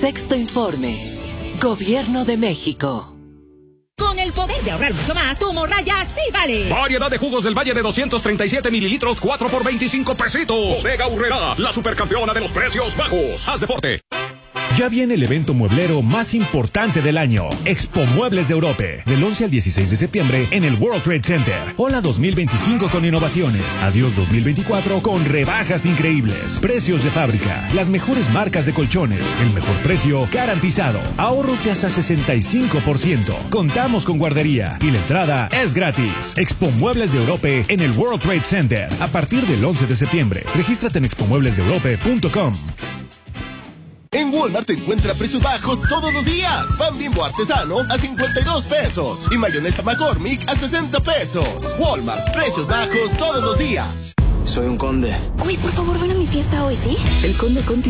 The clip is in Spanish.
Sexto Informe. Gobierno de México. Con el poder de ahorrar mucho más, tu morraya sí vale. Variedad de jugos del Valle de 237 mililitros, 4 por 25 pesitos. Bodega Aurrerá, la supercampeona de los precios bajos. Haz deporte. Ya viene el evento mueblero más importante del año, Expo Muebles de Europe, del 11 al 16 de septiembre en el World Trade Center. Hola 2025 con innovaciones, adiós 2024 con rebajas increíbles, precios de fábrica, las mejores marcas de colchones, el mejor precio garantizado, ahorros de hasta 65%. Contamos con guardería y la entrada es gratis. Expo Muebles de Europe en el World Trade Center, a partir del 11 de septiembre. Regístrate en expomueblesdeeurope.com. En Walmart te encuentra precios bajos todos los días. Pan Bimbo artesano a 52 pesos y mayonesa McCormick a 60 pesos. Walmart, precios bajos todos los días. Soy un conde. Uy, por favor, ven a mi fiesta hoy, ¿sí? El Conde Conti